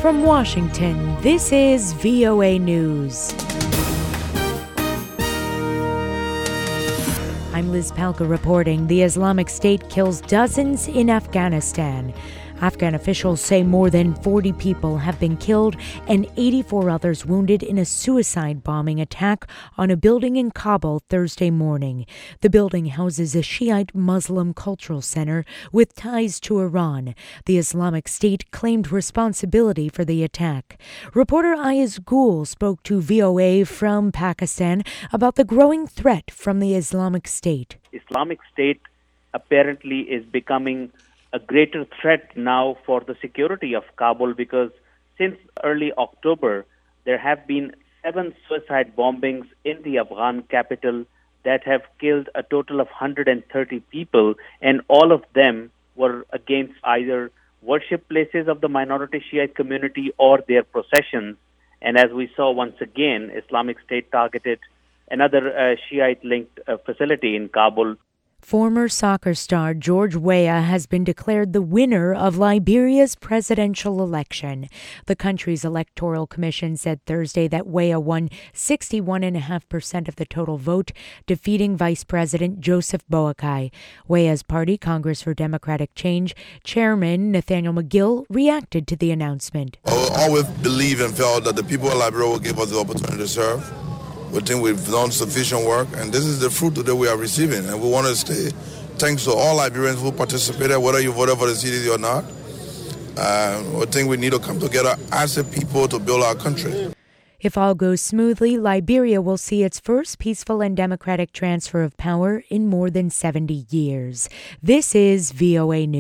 From Washington, this is VOA News. I'm Liz Palka reporting. The Islamic State kills dozens in Afghanistan. Afghan officials say more than 40 people have been killed and 84 others wounded in a suicide bombing attack on a building in Kabul Thursday morning. The building houses a Shiite Muslim cultural center with ties to Iran. The Islamic State claimed responsibility for the attack. Reporter Ayaz Gul spoke to VOA from Pakistan about the growing threat from the Islamic State. Islamic State apparently is becoming a greater threat now for the security of Kabul because since early October, there have been 7 suicide bombings in the Afghan capital that have killed a total of 130 people, and all of them were against either worship places of the minority Shiite community or their processions. And as we saw once again, Islamic State targeted another Shiite-linked facility in Kabul. Former soccer star George Weah has been declared the winner of Liberia's presidential election. The country's electoral commission said Thursday that Weah won 61.5% of the total vote, defeating Vice President Joseph Boakai. Weah's party, Congress for Democratic Change, Chairman Nathaniel McGill, reacted to the announcement. I always believed and felt that the people of Liberia will give us the opportunity to serve. We think we've done sufficient work, and this is the fruit that we are receiving. And we want to say thanks to all Liberians who participated, whether you voted for the CDC or not. We think we need to come together as a people to build our country. If all goes smoothly, Liberia will see its first peaceful and democratic transfer of power in more than 70 years. This is VOA News.